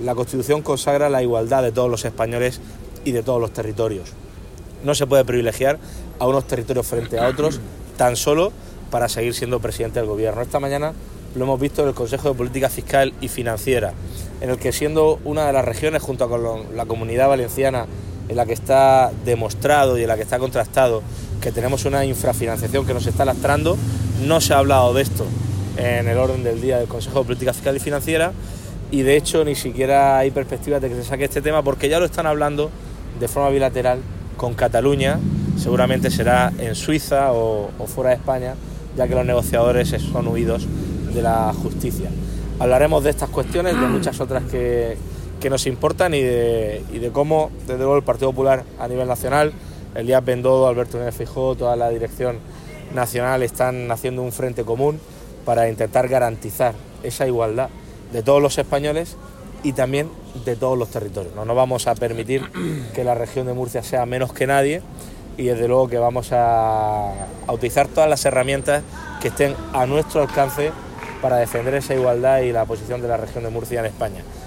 La Constitución consagra la igualdad de todos los españoles y de todos los territorios. No se puede privilegiar a unos territorios frente a otros tan solo para seguir siendo presidente del gobierno. Esta mañana lo hemos visto en el Consejo de Política Fiscal y Financiera, en el que, siendo una de las regiones junto con la Comunidad Valenciana en la que está demostrado y en la que está contrastado que tenemos una infrafinanciación que nos está lastrando, no se ha hablado de esto en el orden del día del Consejo de Política Fiscal y Financiera, y de hecho ni siquiera hay perspectivas de que se saque este tema, porque ya lo están hablando de forma bilateral con Cataluña. Seguramente será en Suiza o fuera de España, ya que los negociadores son huidos de la justicia. Hablaremos de estas cuestiones, de muchas otras que nos importan y de cómo, desde luego, el Partido Popular a nivel nacional, Elías Bendodo, Alberto Núñez Feijóo, toda la dirección nacional están haciendo un frente común para intentar garantizar esa igualdad de todos los españoles y también de todos los territorios. No nos vamos a permitir que la región de Murcia sea menos que nadie, y desde luego que vamos a utilizar todas las herramientas que estén a nuestro alcance para defender esa igualdad y la posición de la región de Murcia en España.